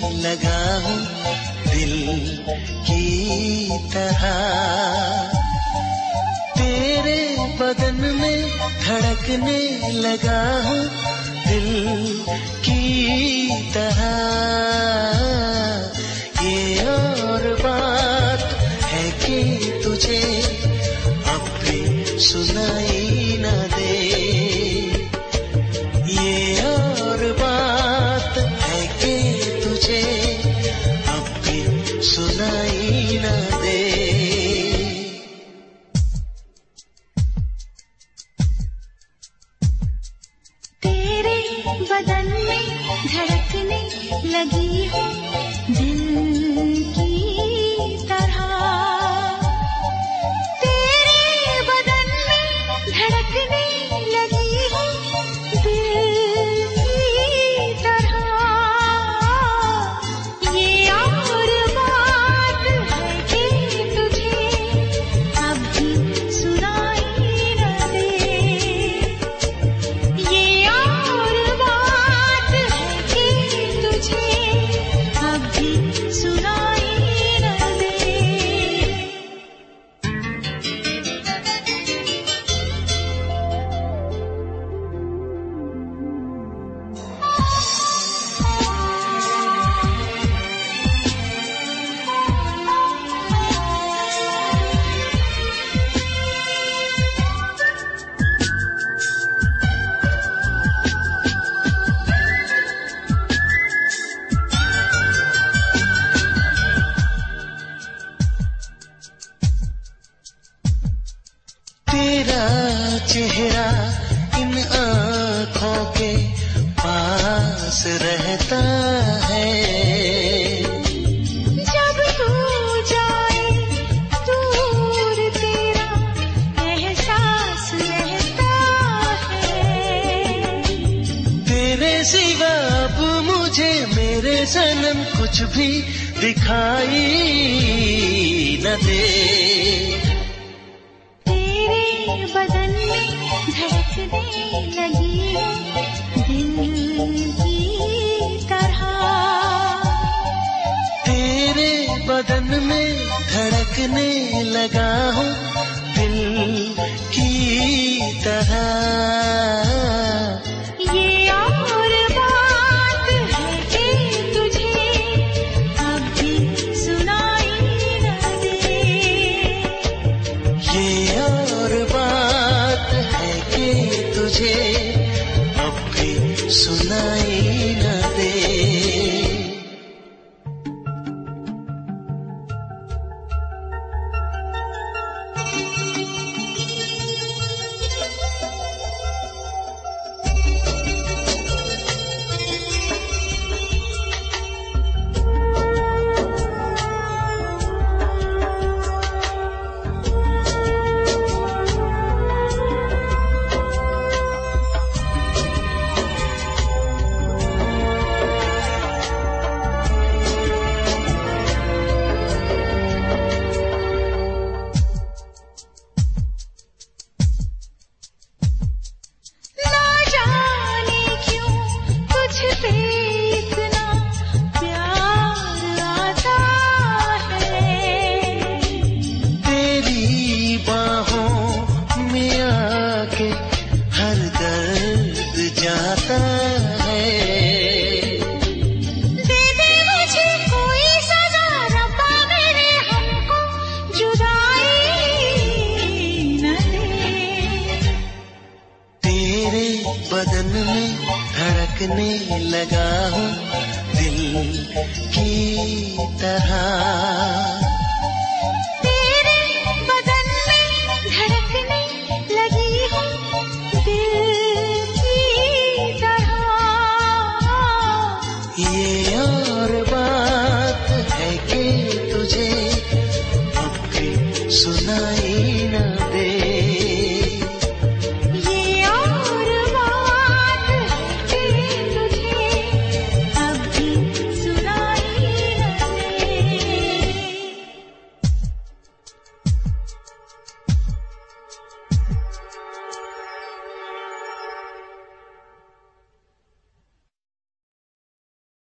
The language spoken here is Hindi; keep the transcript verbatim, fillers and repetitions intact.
लगा हूँ दिल की तरह। तेरे बदन में धड़कने लगा हूँ दिल की तरह। ये और बात है कि तुझे अब भी सुनाई न दे। ये और बात है कि तुझे अब भी सुनाई न दे। तेरे बदन में धड़कने लगी हूँ दिल की तरह। तेरे बदन में धड़कने लगी हूँ दिल की तरह। ये और बात है कि तुझे अब भी सुनाई न दे। ये और बात है कि तुझे अब भी सुनाई न दे। तेरा चेहरा इन आँखों के पास रहता है। जब तू जाए दूर तेरा एहसास रहता है। तेरे सिवा अब मुझे मेरे सनम कुछ भी दिखाई न दे। तेरे बदन में धड़कने लगी हूँ दिल की तरह। तेरे बदन में धड़कने लगा हूँ दिल की तरह। ये और बात है कि तुझे अब भी सुनाई न दे। ये और बात है कि तुझे अब भी सुनाई न दे। ना जाने क्यों तुझ पे इतना प्यार आता है। तेरी बाहों में आके हर दर्द जाता है। दे दे मुझे कोई सजा रब्बा मेरे हमको जुदाई न दे। तेरे बदन में धड़कने लगा हूँ दिल की तरह। तेरे बदन में धड़कने लगी हूँ दिल की तरह। ये और बात है कि तुझे अब भी सुनाई